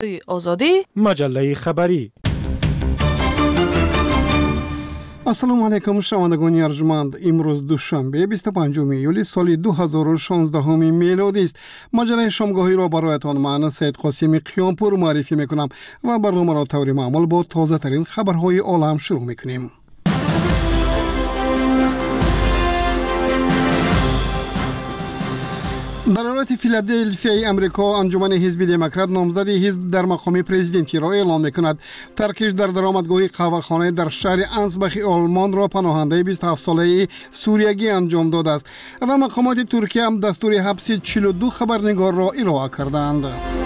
آزادی مجله خبری. السلام علیکم شنوندگان ارجمند. امروز دوشنبه 25 ایولی سال 2016 میلادی است. مجله شامگاهی را برایتان من سید قاسمی قیامپور معرفی میکنم و برنامه را طور معمول با تازه ترین خبرهای عالم شروع میکنیم. در ایالت فیلادلفیا امریکا انجمن حزب دموکرات نامزد حزب در مقام پرزیدنتی را اعلام میکند. ترکش در درآمدگاه قهوه‌خانه در شهر انسبخ آلمان را پناهنده 27 ساله سوریگی انجام داده است و مقامات ترکیه هم دستور حبس 42 خبرنگار را ارائه کردند.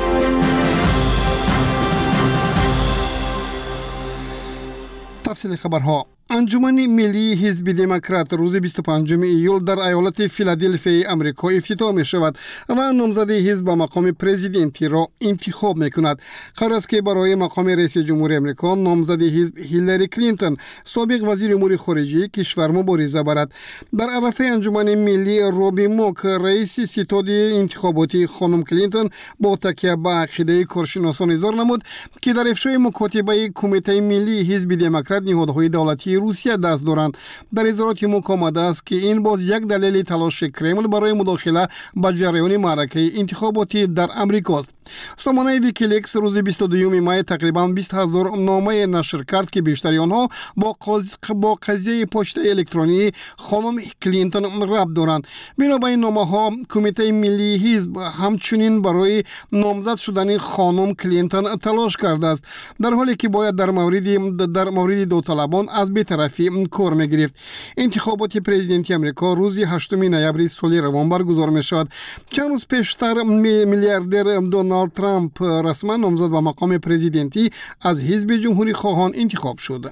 تفصیل خبرها. انجمن ملی حزب دموکرات روز 25 ایول در ایالت فیلادلفیا امریکا افتتاح می شود و نامزد حزب به مقام پرزیدنتی را انتخاب می کند. قرار است که برای مقام رئیس جمهوری امریکا نامزد حزب هیلاری کلینتون سابق وزیر امور خارجه کشور مبارزه برد. در عرفه انجمن ملی روبی موک رئیس ستاد انتخاباتی خانم کلینتون با تکیه به عقیده کارشناسان اظهار نمود که در افشای مکاتبه کمیته ملی حزب دموکرات نهادهای دولتی روسیه دست دارند. در اظهارات موک آمده است که این باز یک دلیل تلاش کرمل برای مداخله به جریان معرکه انتخاباتی در امریکا است. سامانه ویکیلیکس روز 22 می تقریبا 20,000 نامه نشر کرد که بیشتری آنها با قضیه پست الکترونی خانم کلینتون ربط دارند. بنابراین نامه ها کمیته ملی حزب همچنین برای نامزد شدن خانم کلینتون تلاش کرده است، در حالی که باید در مورد داوطلبان از بی‌طرفی کار می‌گرفت. انتخابات پرزیدنتی امریکا روز 8 نوامبر سال روان برگزار می‌شود. چند روز پیشتر میلیاردر دونالد ترامپ رسما نامزد به مقام پرزیدنتی از حزب جمهوری خواهان انتخاب شد.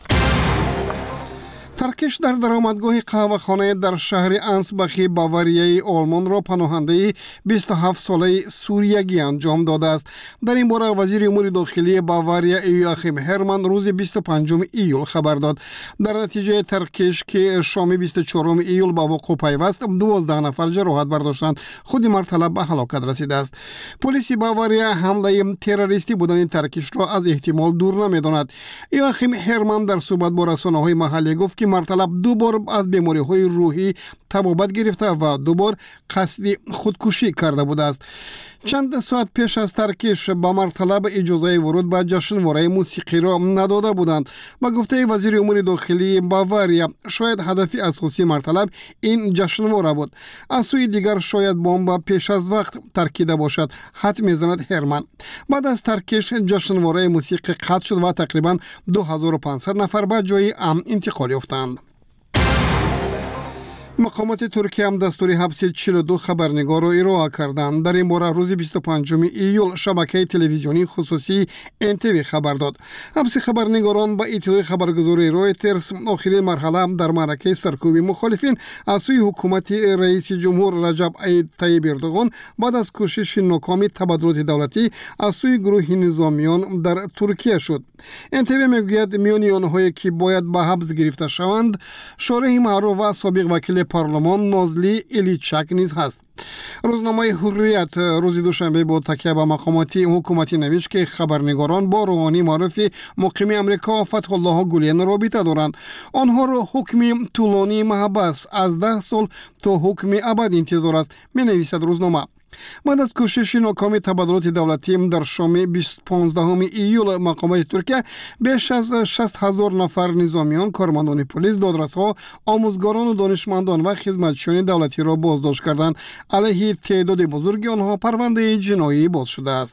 ترکش در درآمدگاه قهوه‌خانه در شهر انسبخ باواریای آلمان را پناهنده 27 ساله سوریگی انجام داده است. در این باره وزیر امور داخلی باواریا یوآخیم هرمان روز 25 ایول خبر داد. در نتیجه ترکش که شام 24 ایول به وقوع پیوست 12 نفر جراحت برداشتند. خود مرتلب به هلاکت رسیده است. پلیس باواریا حمله تروریستی بودن ترکش را از احتمال دور نمی‌داند. یوآخیم هرمان در صحبت با رسانه‌های محلی گفت که مرتلب 2 بار از بیماری‌های روحی تبابت گرفته و 2 بار قصد خودکشی کرده بوده است. چند ساعت پیش از ترکش با مرتلب اجازه ورود به جشنواره موسیقی را نداده بودند. با گفته وزیر امور داخلی باواریا شاید هدف اساسی مرتلب این جشنواره بود. از سوی دیگر شاید بمب پیش از وقت ترکیده باشد، حد میزند هرمان. بعد از ترکش جشنواره موسیقی قطع شد و تقریبا 2500 نفر به جای امن انتقال یافتند. مقامات ترکیه هم دستور حبس 42 خبرنگار را ارائه کردند. در این باره روز 25 ایول شبکه تلویزیونی خصوصی NTV خبر داد. حبس خبرنگاران با اطلاع خبرگزاری رویترز آخرین مرحله در معرکه سرکوب مخالفین از سوی حکومت رئیس جمهور رجب طیب اردوغان بعد از کوشش ناکام تبادلات دولتی از سوی گروه نظامیان در ترکیه شد. NTV میگوید میان آنهایی که باید به حبس گرفته شوند شارح معروف و سابق وکیل پارلمان نازلی الیچک نیز هست. روزنامه حریت روز دوشنبه با تکیه به مقامات حکومتی نوشت که خبرنگاران با روحانی معروف مقیم امریکا فتح الله گلین رابطه دارند. آنها را حکم طولانی محبس از 10 سال تا حکم ابد انتظار است، می نویسد روزنامه. بعد از کوشش ناکام تبادلات دولتی در شام 15 ایول مقامات ترکیه بیش از 60,000 نفر نظامیان، کارمندان پلیس، دادرس‌ها، آموزگاران و دانشمندان و خدمتچیان دولتی را بازداشت کردند. علیه تعداد بزرگی آنها پرونده جنایی باز شده است.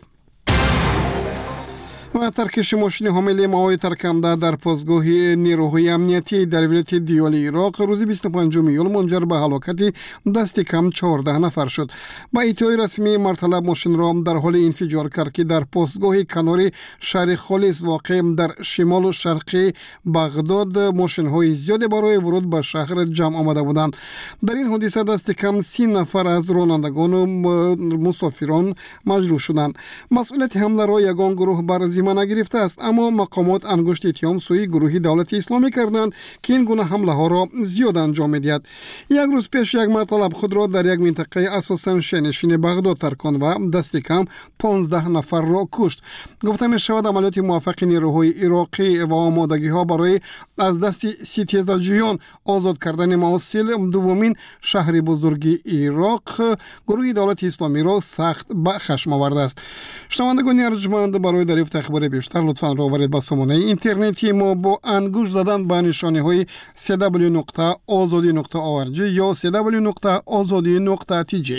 و ترکش ماشین حامل مواد ترکنده در پاسگاه نیروهای امنیتی در ولایت دیال عراق روز 25 ایول منجر به هلاکت دست کم 14 نفر شد. با اطلاع رسمی مرتلب ماشین را در حال انفجار کرد که در پاسگاه کنار شهر خالص واقع در شمال و شرقی بغداد ماشین های زیاد برای ورود به شهر جمع آمده بودند. در این حادثه دست کم 30 نفر از رانندگان و مسافران مجروح شدند. مسئولیت حمله را یگان گروه بر ذمه جریمه نگرفته است، اما مقامات انگشت اتهام سوی گروه دولت اسلامی کردند که این گونه حمله ها را زیاد انجام می‌دهد. یک روز پیش یک مرد خود را در یک منطقه اساساً شهرنشین بغداد ترکاند و دست کم 15 نفر را کشت. گفته می شود عملیات موفق نیروهای عراقی و آمادگی ها برای از دست ستیزجویان آزاد کردن موصل، دومین شهر بزرگ عراق، گروه دولت اسلامی را سخت به خشم آورده است. شنوندگان ارجمند، برای دریافت اخبار بیشتر لطفاً راورید به سامانه اینترنتی ما با انگشت زدن به نشانه های www.azadi.org یا www.azadi.tj.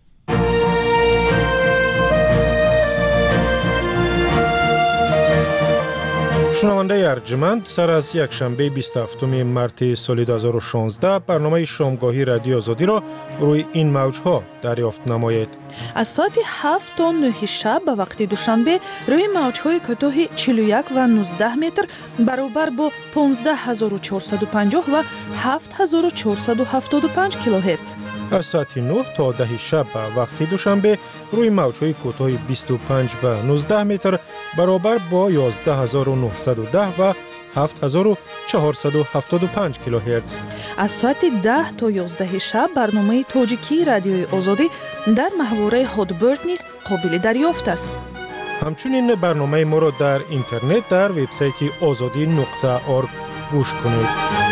شنونده ارجمند، سر از یک شنبه 27 مارس سال 2016 برنامه شامگاهی رادیو آزادی را روی این موجها دریافت نمایید. از ساعت 7 تا 9 شب به وقت دوشنبه روی موجهای کوتاه 41 و 19 متر برابر با 15450 و 7475 کیلوهرتز. از ساعت 9 تا 10 شب به وقت دوشنبه روی موجهای کوتاه 25 و 19 متر برابر با 11910 و 7475 کیلوهرتز. از ساعت 10 تا 11 شب برنامه تاجیکی رادیوی آزادی در محوره هادبرد نیز قابل دریافت است. همچنین برنامه ما را در اینترنت در وبسایت azadi.org گوش کنید.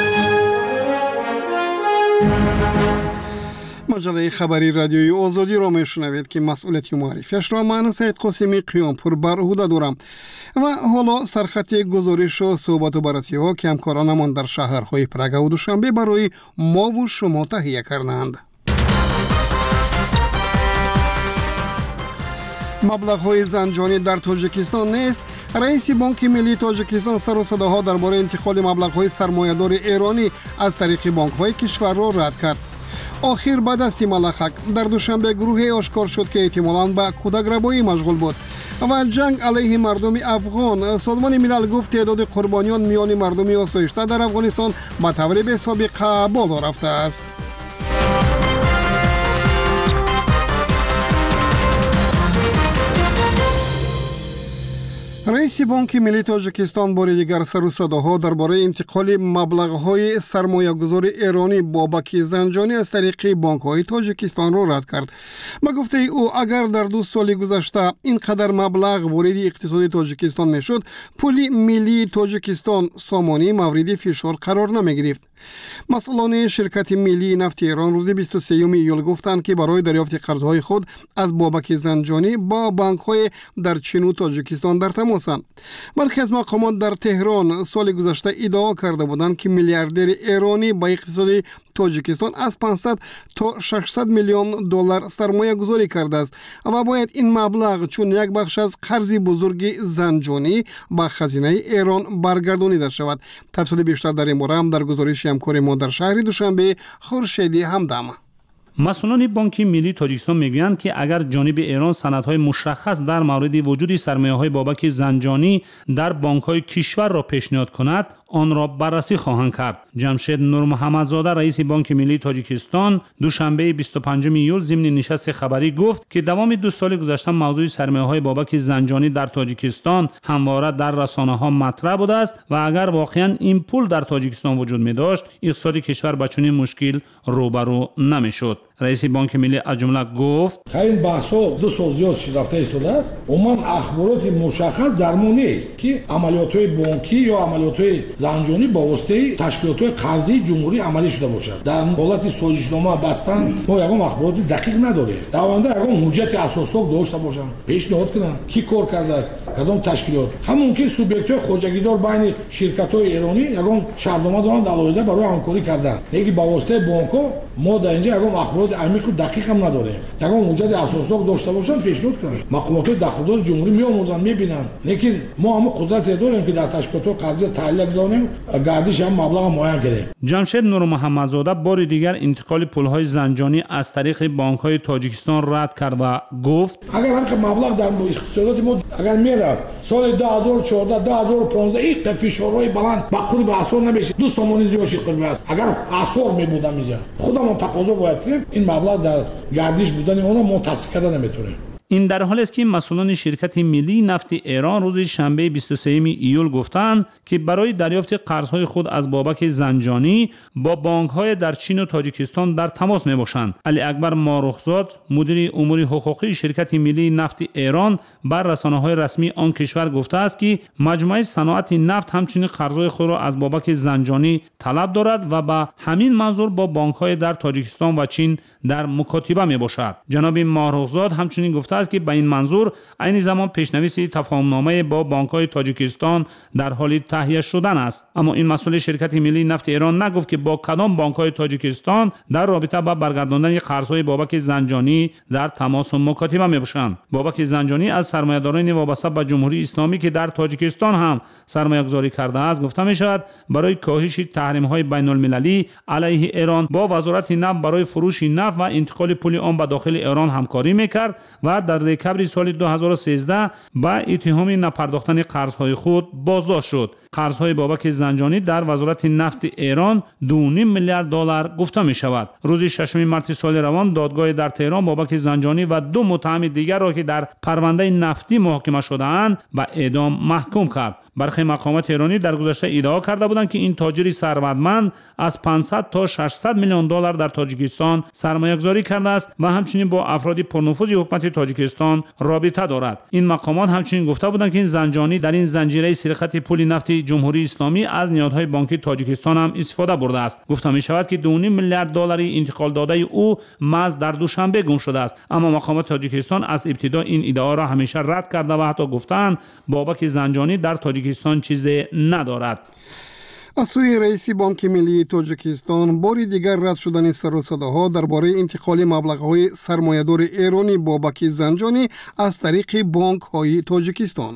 مجله خبری رادیوی آزادی را میشنوید که مسئولیت معرفیش را من سید قاسمی قیامپور بر عهده دارم. و حالا سرخط گزارش و صحبت و بررسی ها که همکارانمان در شهرهای پراگ و دوشنبه برای ما و شما تهیه کردند. مبلغ‌های زنجانی در تاجیکستان نیست. رئیس بانک ملی تاجیکستان سر و صداها درباره انتقال مبلغ‌های سرمایه‌دار ایرانی از طریق بانک‌های کشور را رد کرد. آخر بعد از ملخک در دوشنبه گروهی آشکار شد که احتمالاً به کودک‌ربایی مشغول بود و جنگ علیه مردم افغان. سازمان ملل گفت تعداد قربانیان میان مردم آسایشته در افغانستان به طور بی‌سابقه بالا رفته است. رئیس بانک ملی تاجیکستان بار دیگر سر و صداها درباره انتقال مبلغ‌های سرمایه‌گذار ایرانی بابک زنجانی از طریق بانک‌های تاجیکستان را رد کرد. با گفته او اگر در 2 سال گذشته اینقدر مبلغ وارد اقتصاد تاجیکستان میشد، پول ملی تاجیکستان سامانی مورد فشار قرار نمی‌گرفت. مسئولان شرکت ملی نفت ایران روز 23 ایول گفتند که برای دریافت قرضهای خود از بابک زنجانی با بانک‌های در چین و تاجیکستان در تماسند. برخی از مقامات در تهران سال گذشته ادعا کرده بودند که میلیاردر ایرانی با اقتصاد تاجیکستان از 500 تا 600 میلیون دلار سرمایه گذاری کرده است و باید این مبلغ چون یک بخش از قرض بزرگ زنجانی به خزینه ایران برگردانیده شود. تفصیل بیشتر در این باره هم در گزارش همکار ما در شهر دوشنبه خورشیدی همدم. مسئولان بانک ملی تاجیکستان میگویند که اگر جانب ایران سندهای مشخص در مورد وجود سرمایه‌های بابک زنجانی در بانک‌های کشور را پیشنهاد کند، آن را بررسی خواهند کرد. جمشید نور محمدزاده رئیس بانک ملی تاجیکستان دوشنبه 25 ایول ضمن نشست خبری گفت که دوام 2 سال گذشته موضوع سرمایه‌های بابک زنجانی در تاجیکستان همواره در رسانه‌ها مطرح بوده است و اگر واقعاً این پول در تاجیکستان وجود می‌داشت، اقتصاد کشور با چنین مشکل روبرو نمی‌شد. رئیس بانک ملی از جمله گفت این بحث‌ها 2 سال زیاد رفته است. عموماً اخبارات مشخص در ما نیست که عملیات‌های بانکی یا عملیات‌های زنجانی با واسطه تشکیلات قرضی جمهوری عملی شده باشد. در حالت سازشنامه بستن ما یگان اخبارات دقیق نداریم. داونده یگان حجت اساساق داشته باشند پیشنهاد کنن کی کار کرده است، کدام تشکیلات. همون که سوبیکت‌های خوجگیدار بین شرکت‌های ایرانی یگان شرطنامه دارن دلایل برای همکاری کردن. لیکن با واسطه بانک‌ها ما در اینجا یگان اخبارات عمیق و دقیق هم نداریم. یگان حجت اساساق داشته باشند پیشنهاد کنن. مقامات دخلدار جمهوری میآموزن میبینن. لیکن ما هم قدرت داریم که در تشکیلات قرضی تعلق گردش هم مبلغ معین کنیم. جمشید نور محمدزاده بار دیگر انتقال پول‌های زنجانی از طریق بانک‌های تاجیکستان رد کرد و گفت اگر هم که مبلغ در اقتصادات ما اگر میرفت سال 2014 2015 این فشارهای بلند بقول به اثر نمیشه 2 سومانی زیاد شکل است. اگر اثر می بودم اینجا خودمون تقاضا باید کنیم این مبلغ در گردش بودن اون ما تصدیق کردن نمیتونیم. این در حالی است که مسئولان شرکت ملی نفت ایران روز شنبه 23 ایول گفتند که برای دریافت قرضهای خود از بابک زنجانی با بانک‌های در چین و تاجیکستان در تماس میباشند. علی اکبر ماروخزاد مدیر امور حقوقی شرکت ملی نفت ایران بر رسانه‌های رسمی آن کشور گفته است که مجموعه صنعت نفت همچنین قرضهای خود را از بابک زنجانی طلب دارد و به همین منظور با بانک‌های در تاجیکستان و چین در مکاتبه میباشد. جناب ماروخزاد همچنین گفته است که به این منظور عین زمان پیشنویس تفاهم‌نامه با بانک‌های تاجیکستان در حال تهیه شدن است. اما این مسئول شرکت ملی نفت ایران نگفت که با کدام بانک‌های تاجیکستان در رابطه با برگرداندن قرض‌های بابک زنجانی در تماس و مکاتبه میباشند. بابک زنجانی از سرمایه‌داران وابسته به جمهوری اسلامی که در تاجیکستان هم سرمایه‌گذاری کرده است گفته می‌شود برای کاهش تحریم‌های بین‌المللی علیه ایران با وزارت نفت برای فروش نفت و انتقال پول آن به داخل ایران همکاری می‌کرد و در دکمبر سال 2013 با اتهام نپرداختن قرض‌های خود بازداشت شد. قرض‌های بابک زنجانی در وزارت نفت ایران 2.5 میلیارد دلار گفته می‌شود. روز 6 مارس سال روان دادگاه در تهران بابک زنجانی و 2 متهم دیگر را که در پرونده نفتی محاکمه شده‌اند به اعدام محکوم کرد. برخی مقامات ایرانی در گذشته ادعا کرده بودند که این تاجر ثروتمند از 500 تا 600 میلیون دلار در تاجیکستان سرمایه‌گذاری کرده است و همچنین با افراد پرنفوذ حکومت تاجیکستان رابطه دارد. این مقامات همچنین گفته بودند که این زنجانی در این زنجیره سرقت پول نفت جمهوری اسلامی از نهادهای بانکی تاجیکستان هم استفاده برده است. گفته می شود که 2.5 میلیارد دلار انتقال داده او محض در دوشنبه گم شده است. اما مقامات تاجیکستان از ابتدا این ادعا را همیشه رد کرده و حتی گفتند بابک زنجانی در تاجیکستان چیزی ندارد. از سوی رئیس بانک ملی تاجیکستان باری دیگر رد شدن سر و صداها درباره انتقال مبلغ‌های سرمایه‌دار ایرانی بابک زنجانی از طریق بانک‌های تاجیکستان.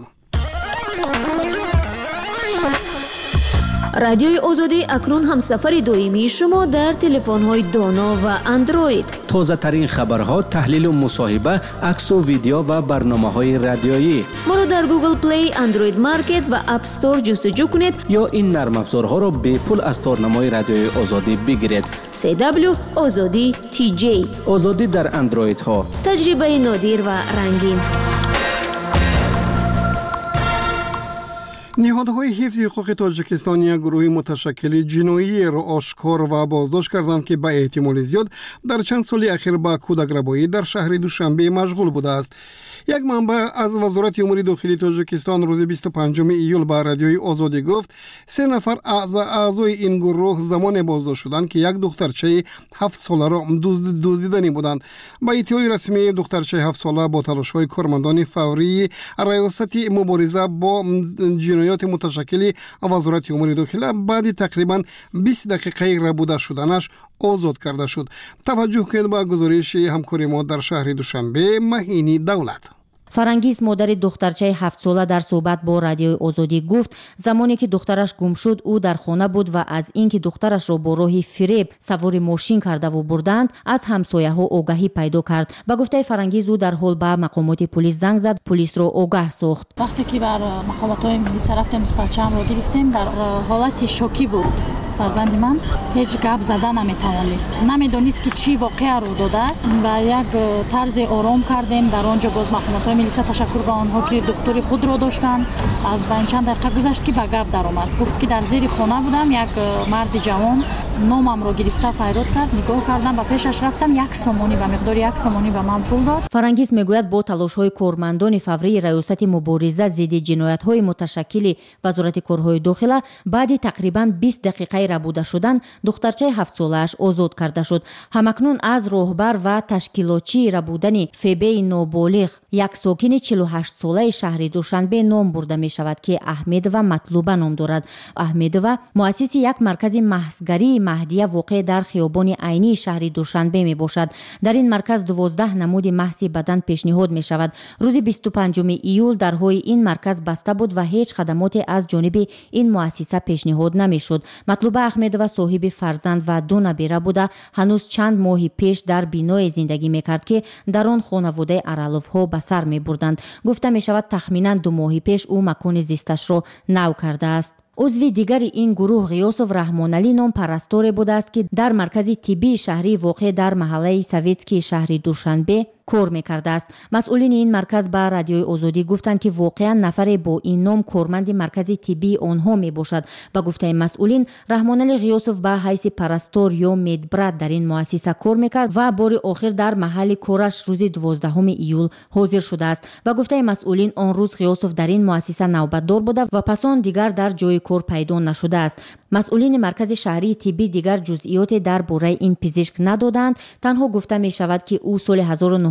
رادیوی آزادی اکنون هم سفر دائمی شما در تلفن‌های دانا و اندروید. تازه ترین خبرها، تحلیل و مصاحبه، عکس و ویدیو و برنامه‌های رادیویی. ما را در گوگل پلی، اندروید مارکت و اپ استور جستجو کنید یا این نرم افزارها را به پول از تارنمای رادیوی آزادی بگیرید. CW آزادی TJ. آزادی در اندروید ها. تجربه نادر و رنگین. نهادهای حفظ حقوق تاجیکستان یک گروه متشکل جنایی را آشکار و بازداشت کردند که به احتمال زیاد در چند سال اخیر با کودک‌ربایی در شهر دوشنبه مشغول بوده است. یک منبع از وزارت امور داخلی تاجیکستان روز 25 ایول به رادیوی آزادی گفت 3 نفر اعضای این گروه زمان بازداشت شدند که یک دخترچه 7 ساله را دزدیدنی بودند. با ادعای رسمی دخترچه 7 ساله با تلاش‌های کارمندان فوری ریاست مبارزه با جنایات متشکل وزارت امور داخلی بعد تقریبا 20 دقیقه ربوده شدنش آزاد کرده شد. توجه کنید به گزارش همکار ما در شهر دوشنبه مهینی دولت. فرانگیز مادر دخترچه 7 ساله در صحبت با رادیوی آزادی گفت زمانی که دخترش گم شد او در خانه بود و از اینکه دخترش را با راه فریب سوار ماشین کرده و بردند از همسایه‌ها آگاهی پیدا کرد. با گفته فرانگیز او در حال به مقامات پلیس زنگ زد، پلیس را آگاه ساخت. وقتی که بر مقامات ملی رفتیم دخترچه‌ام را گرفتیم در حالت شوکی بود. فرزند من هیچ گپ زده نمیتوانست، نمیدانست که چی واقعا رو داده است و یک طرز آرام کردیم. در آنجا باز مقامات ملی تشکر به آنها که دختر خود را داشتند. از بین چند دقیقه گذشت که به گپ در آمد، گفت که در زیر خانه بودم، یک مرد جوان نامم را گرفته فریاد کرد، نگاه کردم و پیشش رفتم، 1 سومانی به مقدار 1 سومانی به من پول داد. فرانگیز میگوید با تلاش‌های کارمندان فوری ریاست مبارزه ضد جنایت‌های متشکل وزارت کارهای داخله بعد تقریبا 20 دقیقه ربوده شدن دخترچه 7 ساله‌اش آزاد کرده شد. همکنون از راهبر و تشکیلاتچی ربودن فیبه نابالغ یک ساکن 48 ساله شهر دوشنبه نام برده می شود که احمد و مطلوبه نام دارد. احمد و مؤسس یک مرکز محضگری مهدیه واقع در خیابان عینی شهر دوشنبه می باشد. در این مرکز 12 نمود محض بدن پیشنهاد می شود. روز 25 ایول درهای این مرکز بسته بود و هیچ خدماتی از جانب این مؤسسه پیشنهاد نمی شد. مطلوبه احمد و صاحب فرزند و 2 نبیره بوده. هنوز چند ماه پیش در بینای زندگی می کرد که در آن خانواده ارالوف ها به سر می بردند. گفته می شود تخمینا 2 ماه پیش او مکان زیستش را نو کرده است. عضو دیگر این گروه غیاسف رحمانعلی نام پرستار بوده است که در مرکز طبی شهری واقع در محله سویتسکی شهر دوشنبه کار میکرده است. مسئولین این مرکز به رادیوی آزادی گفتند که واقعا نفر با این نام کارمند مرکز طبی آنها می باشد. با گفته مسئولین، رحمان علی غیاسوف به حیث پرستار یا مدبرد در این مؤسسه کار میکرد و بار آخر در محل کارش روز 12 ایول حاضر شده است. با گفته مسئولین، آن روز غیاسوف در این مؤسسه نوبتدار بوده و پس آن دیگر در جای کار پیدا نشده است. مسئولین مرکز شهری طبی دیگر جزئیات درباره این پزشک ندادند. تنها گفته می شود که او سال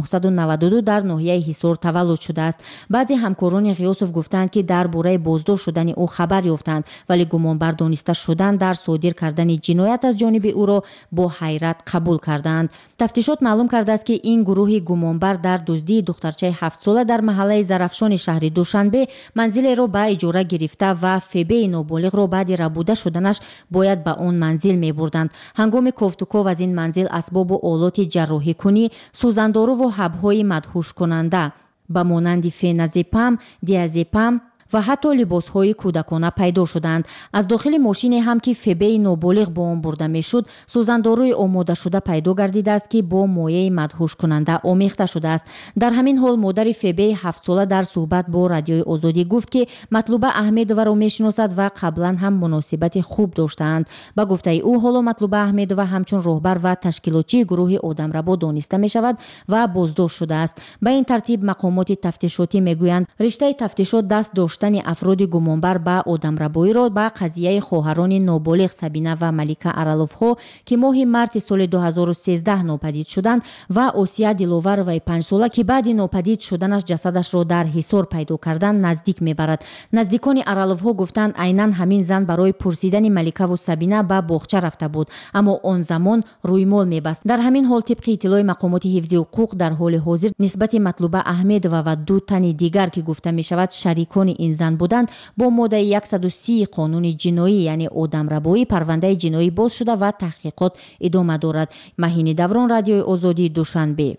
1992 در ناحیه حصار تولد شده است. بعضی همکاران غیاسوف گفتند که درباره بازداشت شدن او خبر یافتند، ولی گمانبر دانسته شدند در صادر کردن جنایت از جانب او را با حیرت قبول کردند. تفتیشات معلوم کرده است که این گروه گمانبر در دزدی دخترچه 7 ساله در محله زرافشان شهر دوشنبه منزل را به اجاره گرفته و فیبه نابالغ را بعد ربوده شدنش باید به آن منزل می بردند. هنگام کوفتوکو از این منزل اسباب و آلات جراحی کنی، سوزندارو و حب‌های مدهوش کننده به مانند فنازپام، دیازپام و حتی لباس‌های کودکانه پیدا شدند. از داخل ماشین هم که فیبه نابالغ با آن برده میشد، سوزنداروی آماده شده پیدا گردیده است که با مایع مدهوش کننده آمیخته شده است. در همین حال مادر فیبه 7 ساله در صحبت با رادیوی آزادی گفت که مطلوبه احمدова را میشناسد و قبلا هم مناسبت خوب داشتند. با گفته او، حالا مطلوبه احمدова همچون راهبر و تشکیلاتچی گروه آدمربا دانسته می شود و بازداشت شده است. به این ترتیب مقامات تفتیشاتی میگویند رشته تفتیشات دست داشت افراد گمانبر به آدمربایی را به قضیه خواهران نابالغ سبینه و ملیکه ارالوف ها که ماه مارس سال 2013 ناپدید شدند و آسیا دلاور و 5 ساله که بعد ناپدید شدنش جسدش را در حصار پیدا کردند نزدیک میبرد. نزدیکان ارالوف ها گفتند عیناً همین زن برای پرسیدن ملیکه و سبینه به باغچه رفته بود، اما آن زمان رویمال میبست. در همین حال طبق اطلاع مقامات حفظ حقوق در حال حاضر نسبت مطلوبه احمدова و 2 تن دیگر که گفته میشود شریکان این زن بودند با ماده 130 قانون جنایی یعنی آدمربایی پرونده جنایی باز شده و تحقیقات ادامه دارد. مهین دوران، رادیوی آزادی، دوشنبه.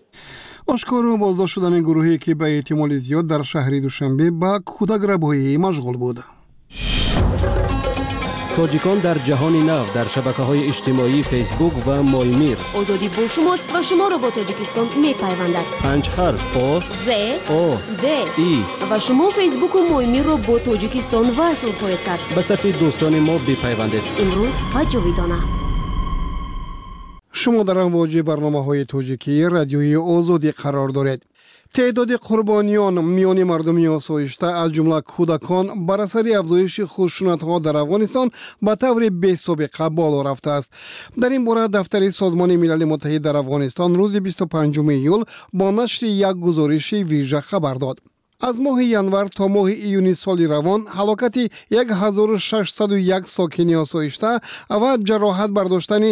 آشکار بازداشت شدن گروهی که به احتمال زیاد در شهر دوشنبه با کودک‌ربایی مشغول بود. تاجیکان در جهان نو در شبکه‌های اجتماعی فیسبوک و مایمیر. آزادی با شماست و شما را با تاجیکستان می‌پیوندد. 5 حرف آ ز او د ای و شما فیسبوک و مایمیر را با تاجیکستان وصل خواهید کرد. به صفحه دوستان ما بپیوندید. امروز و جاویدانه. شما در امواج برنامه‌های تاجیکی رادیوی آزادی قرار دارید. تعداد قربانیان میان مردم آسایشته از جمله کودکان بر اثر افزایش خشونت‌ها در افغانستان به طور بی‌سابقه بالا رفته است. در این باره دفتر سازمان ملل متحد در افغانستان روز 25 ایول با نشر یک گزارش ویژه خبر داد. از ماه ینور تا ماه ایونی سال روان هلاکت 1601 ساکن آسایشته و جراحت برداشتن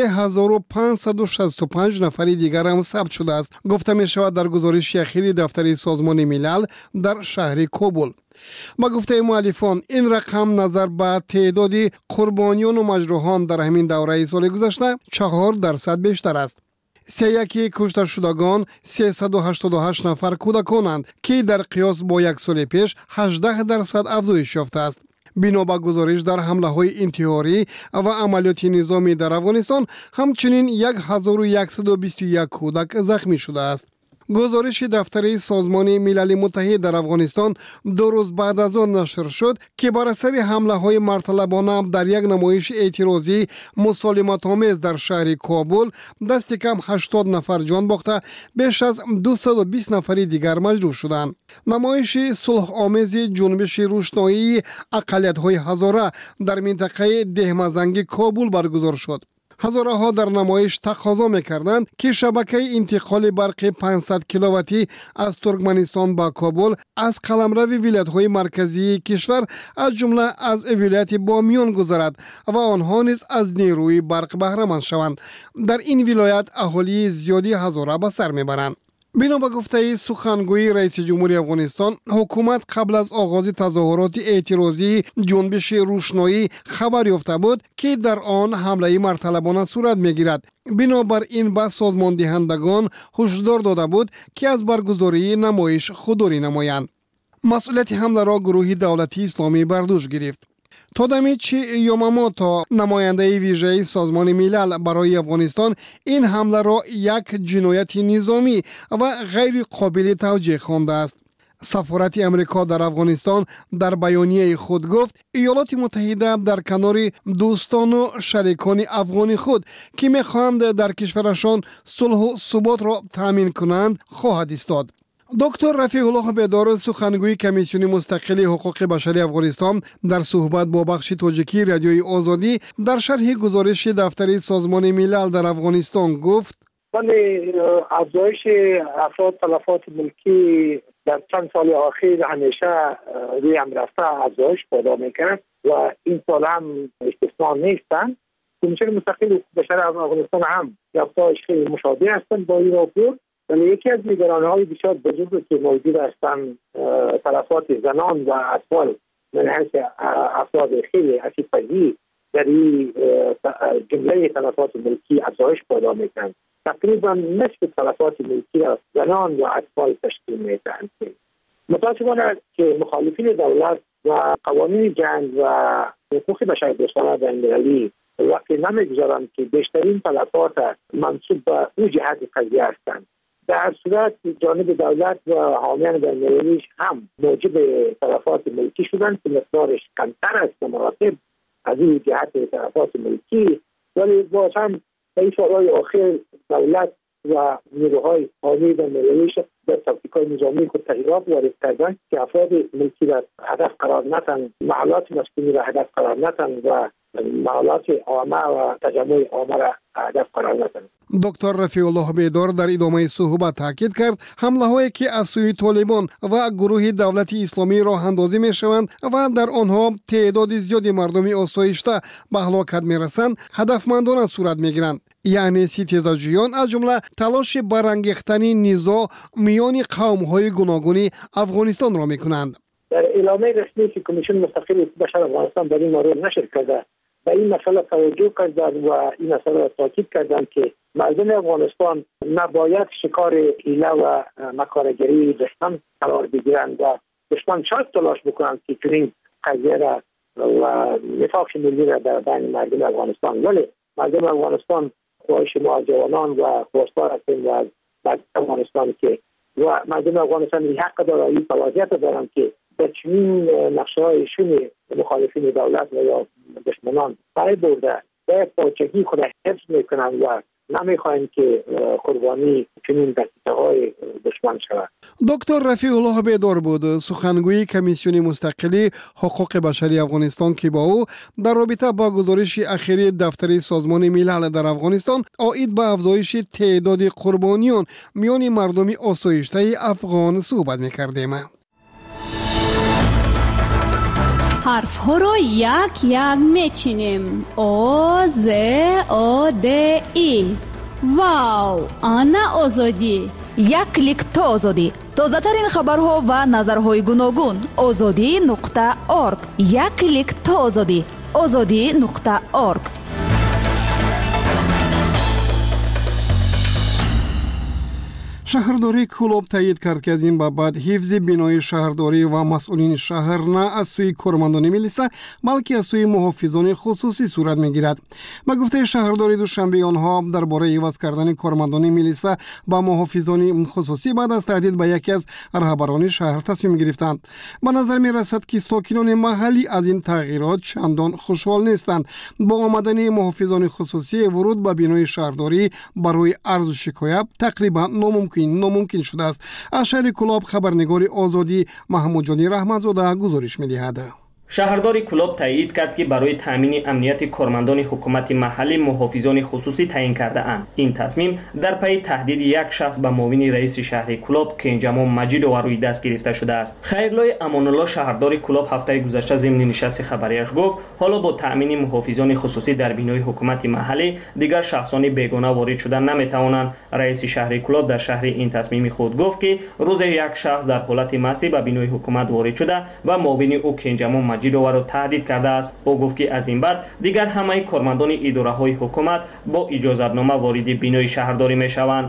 3565 نفر دیگر هم ثبت شده است. گفته می شود در گزارش اخیر دفتر سازمان ملل در شهر کابل. با گفته مؤلفان این رقم نظر به تعداد قربانیان و مجروحان در همین دوره سال گذشته 4% بیشتر است. سیاکی کشته شدگان 388 نفر کودکانند که در قیاس با یک سال پیش 18% افزایش یافته است. بنا به گزارش در حمله های انتحاری و عملیات نظامی در افغانستان همچنین 1121 کودک زخمی شده است. گزارش دفتر سازمان ملل متحد در افغانستان 2 روز بعد از آن نشر شد که بر اثر حمله های مرتلبانه در یک نمایش اعتراضی مسالمت آمیز در شهر کابل دست کم 80 نفر جان باخته، بیش از 220 نفر دیگر مجروح شدند. نمایش صلح آمیز جنبش روشنایی اقلیت های هزاره در منطقه دهمزنگ کابل برگزار شد. هزاره ها در نمایش تقاضا می‌کردند که شبکه انتقال برق 500 کیلوواتی از ترکمنستان به کابل از قلمرو ولایت‌های مرکزی کشور از جمله از ولایت بامیان گذرد و آنها نیز از نیروی برق بهره مند شوند. در این ولایت اهالی زیادی هزاره به سر میبرند. بنا به گفته سخنگوی رئیس جمهوری افغانستان، حکومت قبل از آغاز تظاهرات اعتراضی جنبش روشنایی خبر یافته بود که در آن حمله مرتلبانه صورت میگیرد. بنابراین به سازمان دهندگان هشدار داده بود که از برگزاری نمایش خودداری نمایند. مسئولیت حمله را گروه دولتی اسلامی بر دوش گرفت. تادامیچی یاماموتو نماینده ویژه سازمان ملل برای افغانستان این حمله را یک جنایت نظامی و غیر قابل توجیه خوانده است. سفارت امریکا در افغانستان در بیانیه خود گفت ایالات متحده در کنار دوستان و شریکان افغان خود که می‌خواهند در کشورشان صلح و ثبات را تامین کنند خواهد ایستاد. دکتر رفیع الله بیدار سخنگوی کمیسیون مستقل حقوق بشری افغانستان در صحبت با بخش تاجیکی رادیوی آزادی در شرح گزارش دفتر سازمان ملل در افغانستان گفت افزایش افراد تلفات ملکی در چند سال اخیر همیشه روی هم رفته افزایش پیدا میکنه و این سال هم استثنا نیستن. کمیسیون مستقل حقوق بشر افغانستان هم افزایش خیلی مشابه هستند با این راپور، ولی یکی از نگرانی‌های بسیار بزرگی که موجود هستند تلفات زنان و اطفال من حیث افراد خیلی آسیب‌پذیر در این جمله تلفات ملکی افزایش پیدا میکنند. تقریبا نصف تلفات ملکی را زنان و اطفال تشکیل میدهند. متاسفانه که مخالفین دولت و قوانین جنگ و حقوق بشر دوستانه بین‌المللی وقتی نمیگذارند که بیشترین تلفات منسوب به او جهت قضیه هستند. در هر صورت جانب دولت و حامیان بین‌المللی هم موجب تلفات ملکی شدند که مقدارش کمتر است به مراتب از این جهت تلفات ملکی، ولی باز هم این سالهای آخر دولت و نیروهای حامی بین‌المللی در تاکتیک‌های نظامی خود تغییرات وارد کردند که افراد ملکی را هدف قرار ندهند، محلات مسکونی را هدف قرار ندهند و محلات عامه و تجمع عامه را هدف قرار ندهند. دکتر رفیع الله بیدار در ادامه صحبت تاکید کرد حمله هایی که از سوی طالبان و گروه دولت اسلامی راه اندازی می شوند و در آنها تعداد زیادی مردم آسایشته به هلاکت می رسند هدفمندانه صورت می گیرند. یعنی ستیزجویان از جمله تلاش برانگیختن نزاع میان قوم های گوناگون افغانستان را می کنند. در اعلامیه رسمی که کمیسیون مستقل حقوق بشر افغانستان در این مورد نشر کرده و این مسئله توجه کردند و این مسئله را تاکید کردند که مردم افغانستان نباید شکار حیله و مکارگری دشمن قرار بگیرند و دشمن شاید تلاش بکنند که چنین قضیه را و نفاق ملی را در بین مردم افغانستان، ولی مردم افغانستان خواهش ما از جوانان و خواستار هستیم و از مردم افغانستان که و مردم افغانستان این حق دارند این صلاحیت دارند که به چنین نقشه‌های شوم مخالفین دولت و یا دشمنان پای برده به پاچگی خود حفظ میکنند و نمیخواهند که قربانی چنین دستگاه‌های دشمن شود. دکتر رفیع الله بیدار بود سخنگوی کمیسیون مستقل حقوق بشری افغانستان که با او در رابطه با گزارش اخیری دفتر سازمان ملل در افغانستان عاید به افزایش تعداد قربانیان میان مردم آسایشته افغان صحبت می‌کردیم. حرف ها را یک یک میچینیم. آ ز آ د ای. واو، آنا آزادی. یک کلیک تا آزادی. تازه ترین خبرها و نظرهای گوناگون. azadi.org. یک کلیک تا آزادی. azadi.org. شهرداری کلوب تایید کرد که از این بابت حفظ بینای شهرداری و مسئولین شهر نه از سوی کارمندان ملیسا بلکه از سوی محافظان خصوصی صورت میگیرد. با گفته شهرداری دوشنبه آنها درباره عوض کردن کارمندان ملیسا با محافظان خصوصی بعد از تهدید به یکی از رهبران شهر تصمیم گرفتند. به نظر می رسد که ساکنان محلی از این تغییرات چندان خوشحال نیستند. با آمدن محافظان خصوصی ورود به بینای شهرداری برای عرض و شکایت تقریبا ناممکن شده است. از شهر کلاب خبرنگار آزادی محمود جانی رحمتزاده گزارش می‌دهد. شهرداری کلاب تایید کرد که برای تامین امنیت کارمندان حکومت محلی محافظان خصوصی تعیین کرده اند. این تصمیم در پی تهدید یک شخص به معاون رئیس شهر کلاب کنجمام مجید و روی دست گرفته شده است. خیرلای امان الله شهرداری کلاب هفته گذشته ضمن نشست خبریش گفت حالا با تامین محافظان خصوصی در بینای حکومت محلی دیگر شخصان بیگانه وارد شدن نمیتوانند. رئیس شهر کلاب در شهر این تصمیم خود گفت که روز یک شخص در حالت مسی به بینای حکومت وارد شده و معاون او کنجمام Мамаҷидоваро таҳдид кардааст. ӯ гуфт ки аз ин баъд дигар ҳамаи кормандони идораҳои ҳукумат бо иҷозатнома вориди бинои шаҳрдорӣ мешаванд.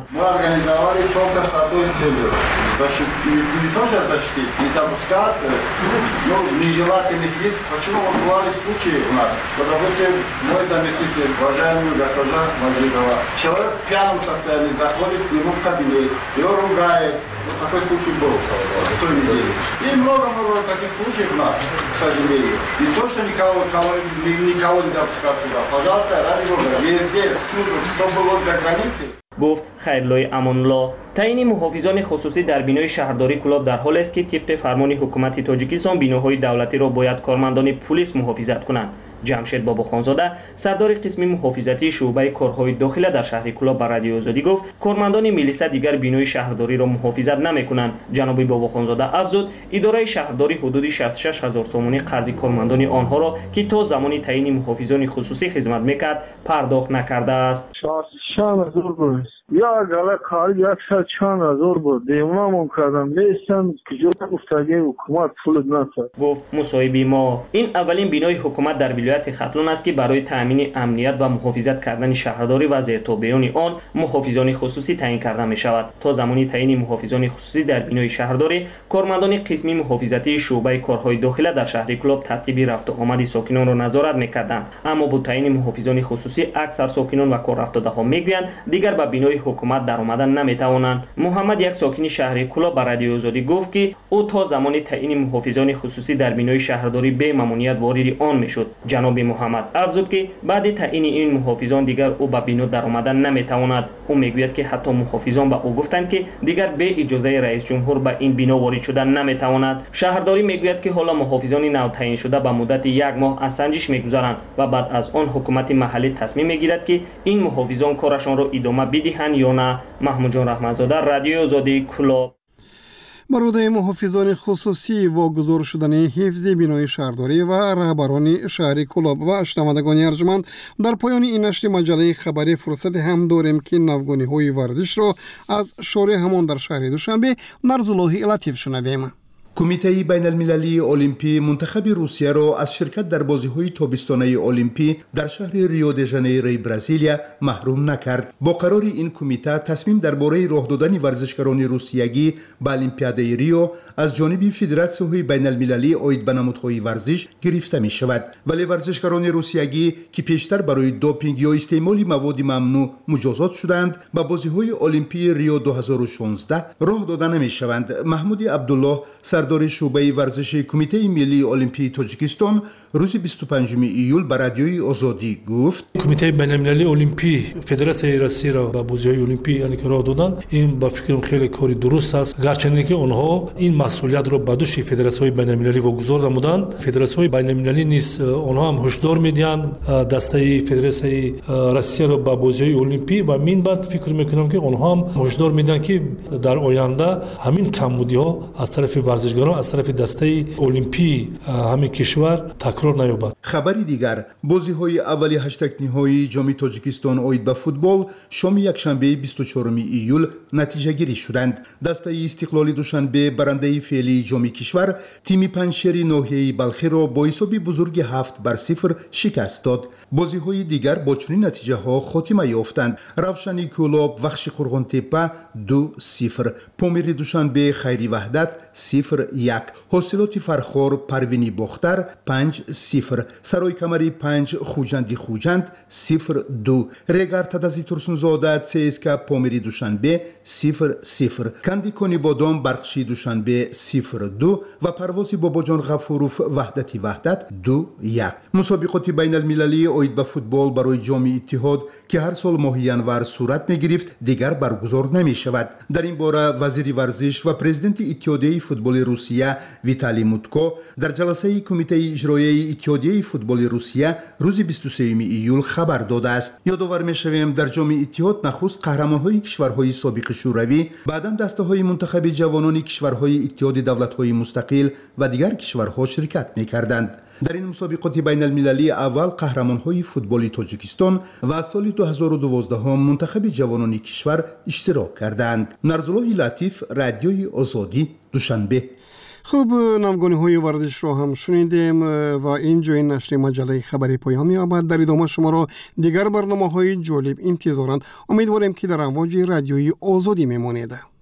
Нежелательных лиц. Почему бывали случаи у нас? Допустим, мой заместитель, уважаемый госпожа Маджидова, человек в пьяном состоянии заходит к нему в кабинет, его ругает. Вот такой случай был в той неделе. И много-много таких случаев у нас, к сожалению. И то, что никого не допускать сюда. Пожалуйста, ради Бога, везде, кто был за границей. гуфт хайрлои амонулло. таъини муҳофизони хусусӣ дар бинои шаҳрдории Кӯлоб дар ҳоле аст ки тибқи фармони ҳукумати тоҷикистон биноҳои давлатиро бояд кормандони пулис муҳофизат кунанд. ҷамшед бобохонзода сардори қисми муҳофизатии шуъбаи корҳои дохила дар шаҳри Кӯлоб ба радиои Озодӣ гуфт кормандони милиса дигар бинои шаҳрдориро муҳофизат намекунанд. ҷаноби бобохонзода афзуд идораи шаҳрдорӣ ҳудуди 66 000 сомонӣ қарзи кормандони онҳоро ки то замони таъини муҳофизони хусусӣ хизмат мекард пардохт накардааст. як ала қариб 100,000 бор демонамон кардам меистан куҷо гуфтаги ҳукумат пул насад. гуфт мусоҳиби мо ин аввалин бинои ҳукумат дар вилояти хатлон аст ки барои таъмини амният ва муҳофизат кардани шаҳрдорӣ ва зертобеёни он муҳофизони хусусӣ таъин карда мешавад. то замони таъини муҳофизони хусусӣ дар бинои шаҳрдорӣ кормандони қисми муҳофизатии шуъбаи корҳои дохила дар шаҳри Кӯлоб тартиби рафту омади сокинонро назорат мекарданд. аммо бо таъини муҳофизони хусусӣ аксар сокинон ва коррафтодаҳо мегӯянд дигар ба бинои ҳукумат даромадан наметавонанд. муҳаммад як сокини шаҳри Кӯлоб ба радиои Озодӣ гуфт ки ӯ то замони таъини муҳофизони хусусӣ дар бинои шаҳрдорӣ бе мамнуият вориди он мешуд. ҷаноби муҳаммад афзуд ки баъди таъини ин муҳофизон дигар ӯ ба бино даромадан наметавонад. ӯ мегӯяд ки ҳатто муҳофизон ба ӯ гуфтанд ки дигар бе иҷозаи раисҷумҳур ба ин бино ворид шудан наметавонад. шаҳрдорӣ мегӯяд ки ҳоло муҳофизони навтаъиншуда ба муддати 1 моҳ аз санҷиш мегузаранд ва баъд аз он ҳукумати маҳаллӣ тасмим мегирад ки ин муҳофизон корашонро идома бидиҳанд ё на. маҳмудҷон раҳматзода, радиои Озодӣ, Кӯлоб. барои муҳофизони хусусӣ вогузор шудани ҳифзи бинои шаҳрдорӣ ва раҳбарони шаҳри Кӯлоб ва шунавандагони арҷуманд дар поёни ин нашри маҷаллаи хабарӣ фурсате ҳам дорем ки навгониҳои варзишро аз шори ҳамон дар шаҳри Душанбе Нарзуллоҳи Латиф шунавем. кумитаи байналмилалии олимпӣ мунтахаби русияро аз ширкат дар бозиҳои тобистонаи олимпӣ дар шаҳри рио де жанейрои бразилия маҳрум накард. бо қарори ин кумита тасмим дар бораи роҳ додани варзишгарони русиягӣ ба олимпиадаи рио аз ҷониби федератсияҳои байналмилалӣ оид ба намудҳои варзиш гирифта мешавад. вале варзишгарони русиягӣ ки пештар барои допинг ё истеъмоли маводи мамнӯъ муҷозот шуданд ба бозиҳои олимпии рио 2016 роҳ дода намешаванд. маҳмуди абдуллоҳ сардори шуъбаи варзиши кумитаи миллии олимпии тоҷикистон рӯзи 25 июл ба радиои Озодӣ гуфт кумитаи байналмилалии олимпӣ федератсияи россияро ба бозиҳои олимпӣ яъне роҳ додан ин ба фикрам хеле кори дуруст аст гарчанде ки онҳо ин масъулиятро ба дӯши федератсияҳои байналмилалӣ вогузор намуданд. федератсияҳои байналмилалӣ низ онҳо ҳам ҳушдор медиҳанд дастаи федератсияи россияро ба бозиҳои олимпӣ ва мин баъд фикр мекунам ки онҳо ҳам ҳушдор медиҳанд ки дар оянда ҳамин камбудиҳо аз тарафи варзишгарон аз тарафи дастаи олимпии ҳамин кишвар такрор наёбад. хабари дигар бозиҳои аввали ҳаштагниҳои ҷоми тоҷикистон оид ба футбол шоми якшанбеи 24 июл натиҷагирӣ шуданд. дастаи истиқлоли Душанбе барандаи феълии ҷоми кишвар тими панҷшери ноҳияи балхиро бо ҳисоби бузурги 7-0 шикаст дод. бозиҳои дигар бо чунин натиҷаҳо хотима ёфтанд. равшани Кӯлоб вахши Қурғонтепа 2-0, помири Душанбе Хайри Ваҳдат 0-1, ҳосилоти Фархор Парвини Бохтар 5-0, Сарои Камари 5 Хуҷанди Хуҷанд 0-2, Регар Тадази Турсунзода ЦСКА Помири Душанбе 0-0, Кандикони Бодом Барқши Душанбе 0-2 ва Парвози Бобоҷон Ғафуров Ваҳдати Ваҳдат 2-1. мусобиқоти байналмилалии оид ба футбол барои ҷоми Иттиҳод ки ҳар сол моҳи январ сурат мегирифт дигар баргузор намешавад. дар ин бора вазири варзиш ва президенти иттиҳодияи футболи Русия Виталий Мутко дар ҷаласаи кумитаи иҷроияи иттиҳодияи футболи Русия рӯзи 23 июл хабар додааст. ёдовар мешавем дар ҷоми Иттиҳод нахуст қаҳрамонҳои кишварҳои собиқи шӯравӣ баъдан дастаҳои мунтахаби ҷавонони кишварҳои иттиҳоди давлатҳои мустақил ва дигар кишварҳо ширкат мекарданд. дар ин мусобиқоти байналмилалӣ аввал қаҳрамонҳои футболи тоҷикистон ва аз соли 2012 мунтахаби ҷавонони кишвар иштирок карданд. Нарзуллоҳи Латиф, радиои Озодӣ, Душанбе. خب نامگانی های ورزش رو هم شنیدیم و اینجا این نشر مجله خبری پایان می‌یابد. در ادامه شما را دیگر برنامه های جالب انتظارند. امیدواریم که در امواج رادیویی آزادی میمانید.